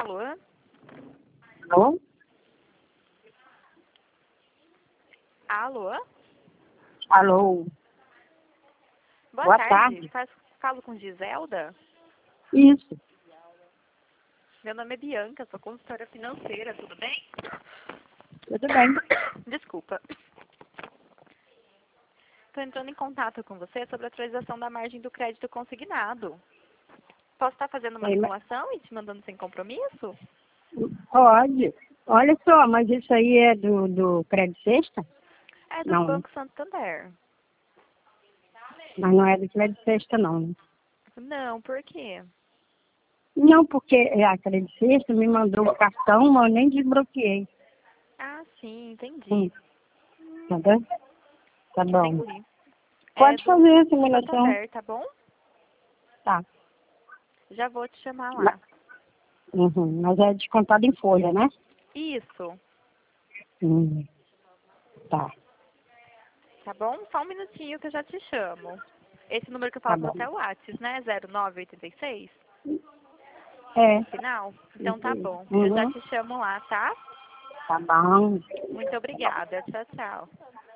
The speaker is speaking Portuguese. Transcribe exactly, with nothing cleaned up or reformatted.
Alô? Alô? Alô? Alô? Boa, Boa tarde. tarde. Faz, falo com Giselda? Isso. Meu nome é Bianca, sou consultora financeira, tudo bem? Tudo bem. Desculpa. Estou entrando em contato com você sobre a atualização da margem do crédito consignado. Posso estar fazendo uma Ei, mas- simulação e te mandando sem compromisso? Pode. Olha só, mas isso aí é do, do Crédito Sexta? É do Não, Banco Santander. mas não é do Crédito Sexta, não. Não, por quê? Não, porque a Crédito Sexta me mandou o cartão, mas eu nem desbloqueei. Ah, sim, entendi. Hum, tá bem? Tá bom. Entendi. É Pode do fazer a simulação. Santander, tá bom? Tá. Já vou te chamar lá. Ma- Uhum. Mas é descontado em folha, né? Isso, Hum. Tá. tá bom? Só um minutinho que eu já te chamo. Esse número que eu Tá falo com bom. você é o WhatsApp, né? zero nove oito seis? É. Final? Então tá bom. Eu já Uhum. te chamo lá, tá? Tá bom. Muito obrigada. Tchau, tchau.